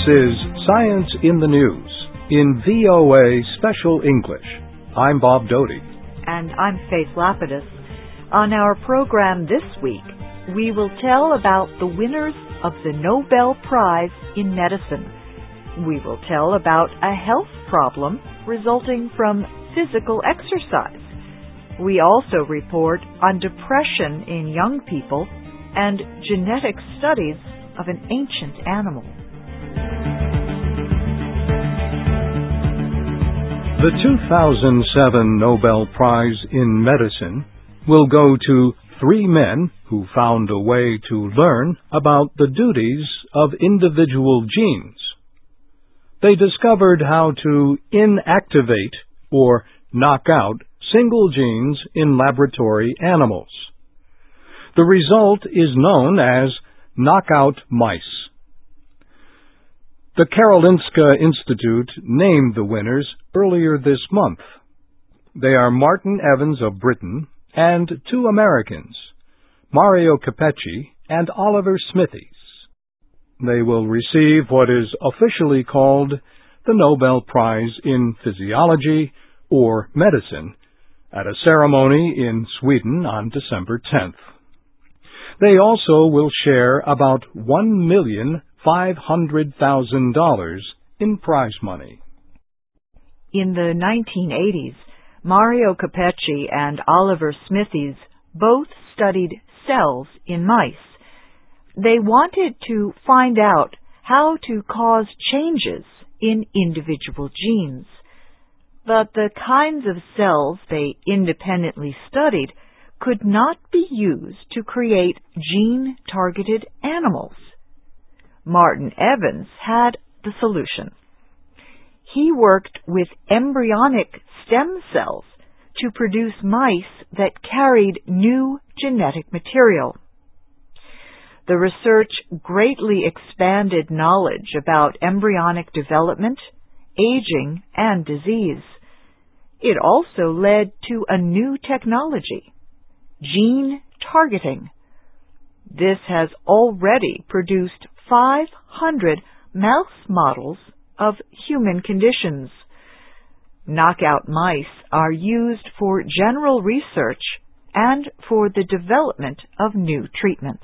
is Science in the News in VOA Special English. I'm Bob Doty. And I'm Faith Lapidus. On our program this week, we will tell about the winners of the Nobel Prize in Medicine. We will tell about a health problem resulting from physical exercise. We also report on depression in young people and genetic studies of an ancient animal. The 2007 Nobel Prize in Medicine will go to 3 men who found a way to learn about the duties of individual genes. They discovered how to inactivate or knock out single genes in laboratory animals. The result is known as knockout mice. The Karolinska Institute named the winners earlier this month. They are Martin Evans of Britain and 2 Americans, Mario Capecchi and Oliver Smithies. They will receive what is officially called the Nobel Prize in Physiology or Medicine at a ceremony in Sweden on December 10th. They also will share about $1,500,000 in prize money. In the 1980s, Mario Capecchi and Oliver Smithies both studied cells in mice. They wanted to find out how to cause changes in individual genes. But the kinds of cells they independently studied could not be used to create gene-targeted animals. Martin Evans had the solution. He worked with embryonic stem cells to produce mice that carried new genetic material. The research greatly expanded knowledge about embryonic development, aging, and disease. It also led to a new technology, gene targeting. This has already produced 500 mouse models of human conditions. Knockout mice are used for general research and for the development of new treatments.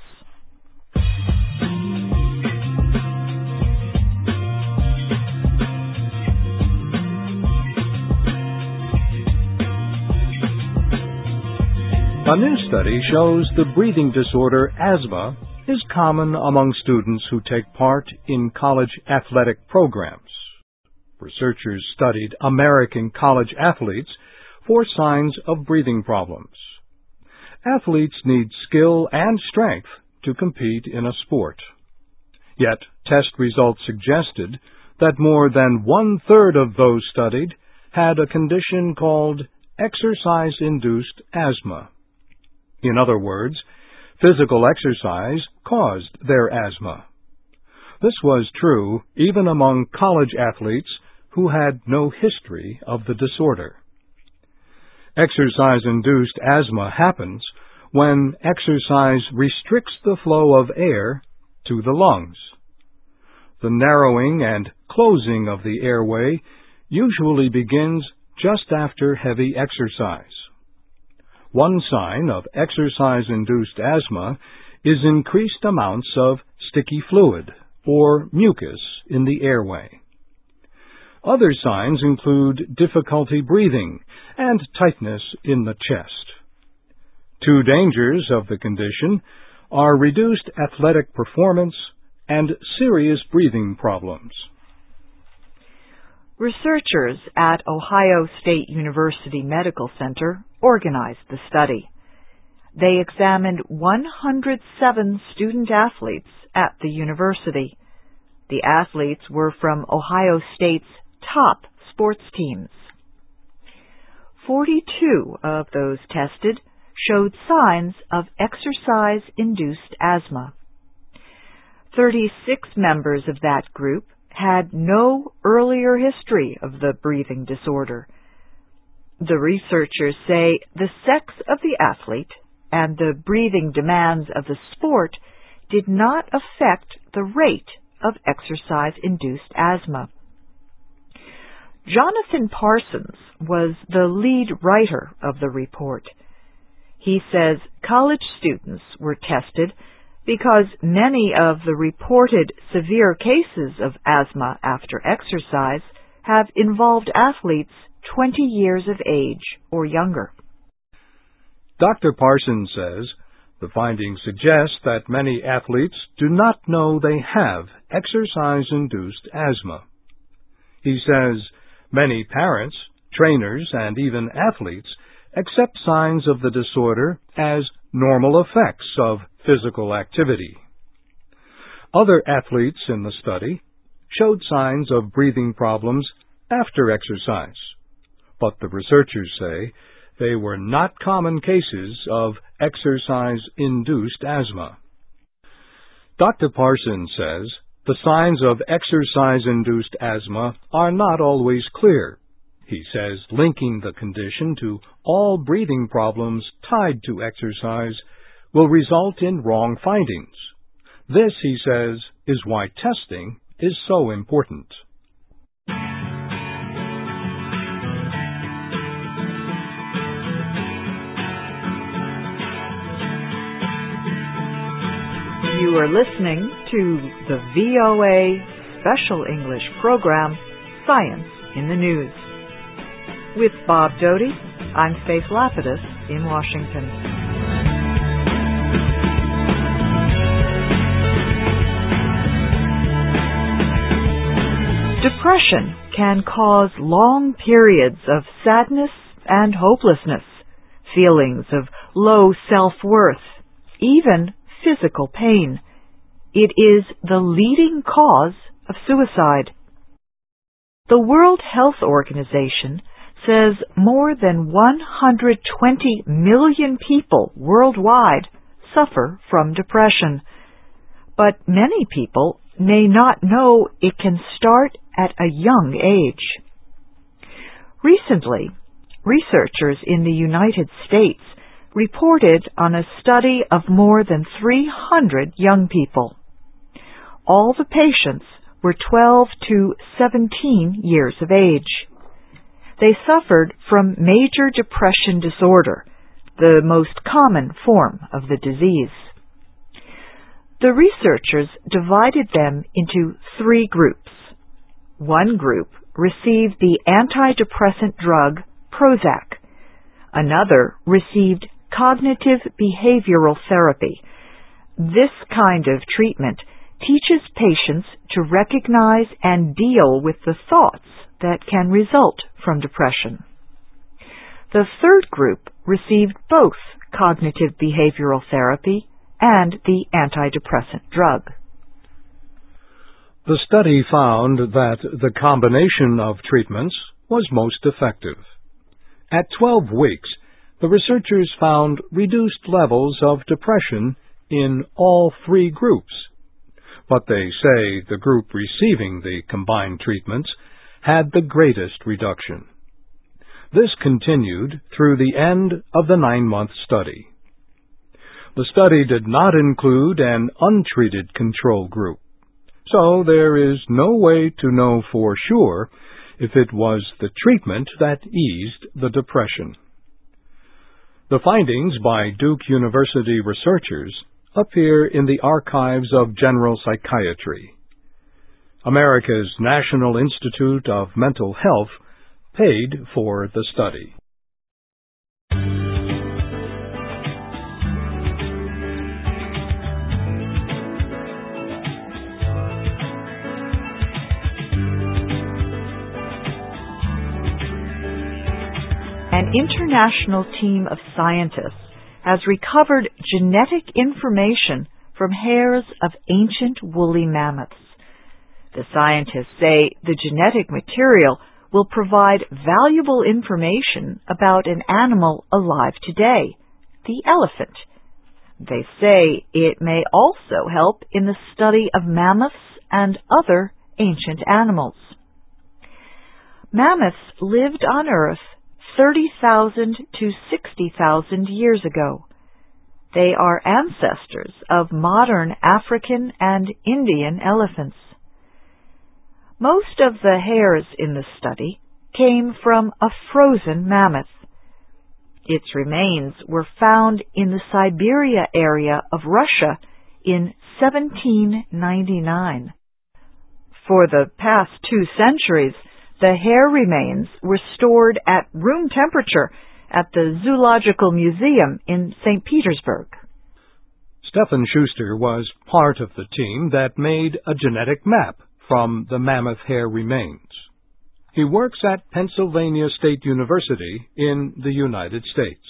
A new study shows the breathing disorder asthma is common among students who take part in college athletic programs. Researchers studied American college athletes for signs of breathing problems. Athletes need skill and strength to compete in a sport. Yet, test results suggested that more than 1/3 of those studied had a condition called exercise-induced asthma. In other words, physical exercise caused their asthma. This was true even among college athletes who had no history of the disorder. Exercise-induced asthma happens when exercise restricts the flow of air to the lungs. The narrowing and closing of the airway usually begins just after heavy exercise. One sign of exercise-induced asthma is increased amounts of sticky fluid, or mucus, in the airway. Other signs include difficulty breathing and tightness in the chest. 2 dangers of the condition are reduced athletic performance and serious breathing problems. Researchers at Ohio State University Medical Center organized the study. They examined 107 student-athletes at the university. The athletes were from Ohio State's top sports teams. 42 of those tested showed signs of exercise-induced asthma. 36 members of that group had no earlier history of the breathing disorder. The researchers say the sex of the athlete and the breathing demands of the sport did not affect the rate of exercise-induced asthma. Jonathan Parsons was the lead writer of the report. He says college students were tested because many of the reported severe cases of asthma after exercise have involved athletes 20 years of age or younger. Dr. Parsons says the findings suggest that many athletes do not know they have exercise-induced asthma. He says many parents, trainers, and even athletes accept signs of the disorder as normal effects of physical activity. Other athletes in the study showed signs of breathing problems after exercise, but the researchers say they were not common cases of exercise-induced asthma. Dr. Parsons says the signs of exercise-induced asthma are not always clear. He says linking the condition to all breathing problems tied to exercise will result in wrong findings. This, he says, is why testing is so important. You are listening to the VOA Special English program, Science in the News. With Bob Doty, I'm Faith Lapidus in Washington. Depression can cause long periods of sadness and hopelessness, feelings of low self-worth, even physical pain. It is the leading cause of suicide. The World Health Organization says more than 120 million people worldwide suffer from depression, but many people may not know it can start at a young age. Recently, researchers in the United States reported on a study of more than 300 young people. All the patients were 12 to 17 years of age. They suffered from major depression disorder, the most common form of the disease. The researchers divided them into 3 groups. One group received the antidepressant drug Prozac. Another received cognitive behavioral therapy. This kind of treatment teaches patients to recognize and deal with the thoughts that can result from depression. The third group received both cognitive behavioral therapy and the antidepressant drug. The study found that the combination of treatments was most effective. At 12 weeks, the researchers found reduced levels of depression in all 3 groups, but they say the group receiving the combined treatments had the greatest reduction. This continued through the end of the 9-month study. The study did not include an untreated control group, so there is no way to know for sure if it was the treatment that eased the depression. The findings by Duke University researchers appear in the Archives of General Psychiatry. America's National Institute of Mental Health paid for the study. An international team of scientists has recovered genetic information from hairs of ancient woolly mammoths. The scientists say the genetic material will provide valuable information about an animal alive today, the elephant. They say it may also help in the study of mammoths and other ancient animals. Mammoths lived on Earth 30,000 to 60,000 years ago. They are ancestors of modern African and Indian elephants. Most of the hairs in the study came from a frozen mammoth. Its remains were found in the Siberia area of Russia in 1799. For the past 2 centuries, the hair remains were stored at room temperature at the Zoological Museum in St. Petersburg. Stephan Schuster was part of the team that made a genetic map from the mammoth hair remains. He works at Pennsylvania State University in the United States.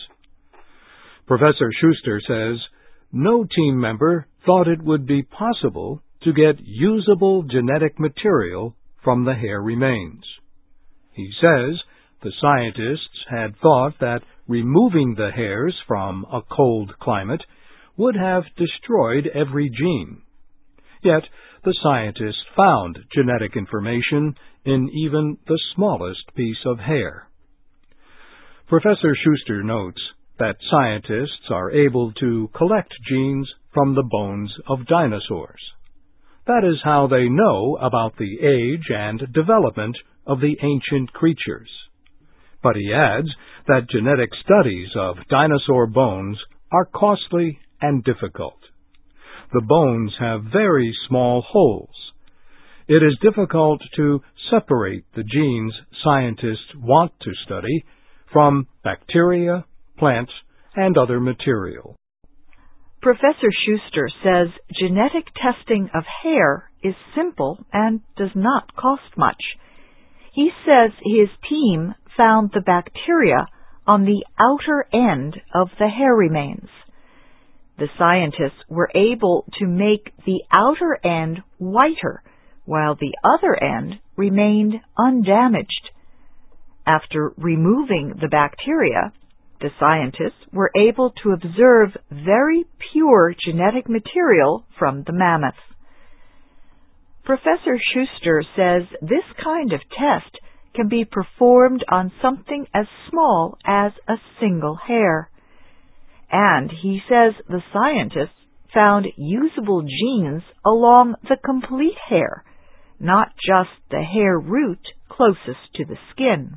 Professor Schuster says no team member thought it would be possible to get usable genetic material from the hair remains. He says the scientists had thought that removing the hairs from a cold climate would have destroyed every gene. Yet the scientists found genetic information in even the smallest piece of hair. Professor Schuster notes that scientists are able to collect genes from the bones of dinosaurs. That is how they know about the age and development of the ancient creatures. But he adds that genetic studies of dinosaur bones are costly and difficult. The bones have very small holes. It is difficult to separate the genes scientists want to study from bacteria, plants, and other material. Professor Schuster says genetic testing of hair is simple and does not cost much. He says his team found the bacteria on the outer end of the hair remains. The scientists were able to make the outer end whiter, while the other end remained undamaged. After removing the bacteria, the scientists were able to observe very pure genetic material from the mammoth. Professor Schuster says this kind of test can be performed on something as small as a single hair. And he says the scientists found usable genes along the complete hair, not just the hair root closest to the skin.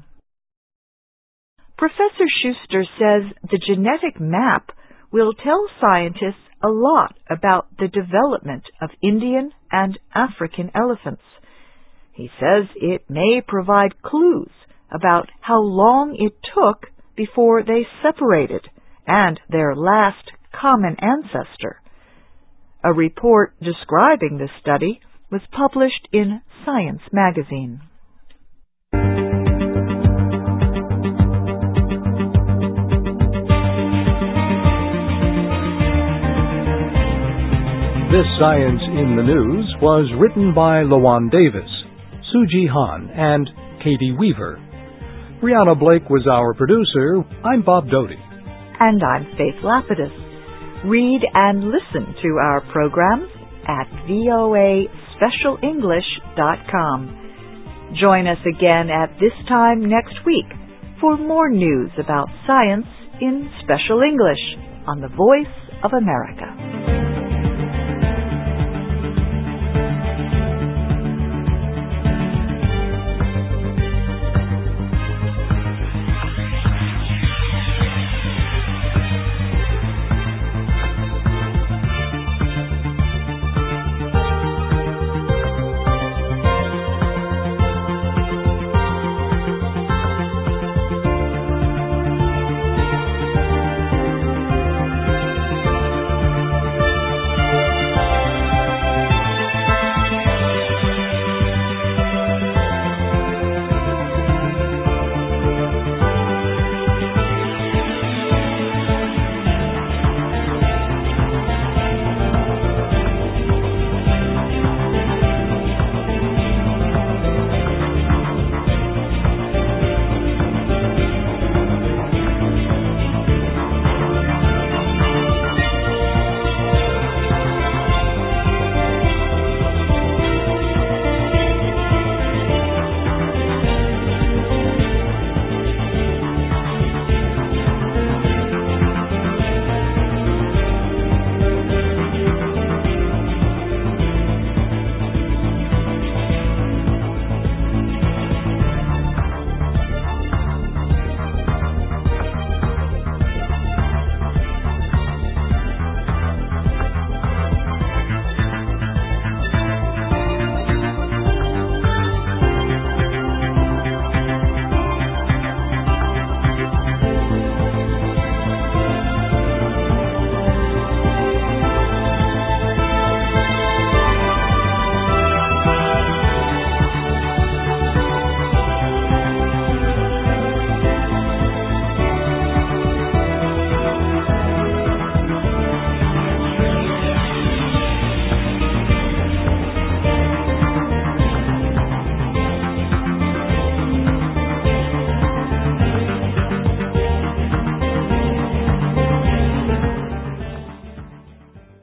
Professor Schuster says the genetic map will tell scientists a lot about the development of Indian and African elephants. He says it may provide clues about how long it took before they separated and their last common ancestor. A report describing this study was published in Science magazine. This Science in the News was written by Lawan Davis, Suji Han, and Katie Weaver. Brianna Blake was our producer. I'm Bob Doty. And I'm Faith Lapidus. Read and listen to our programs at voaspecialenglish.com. Join us again at this time next week for more news about science in Special English on the Voice of America.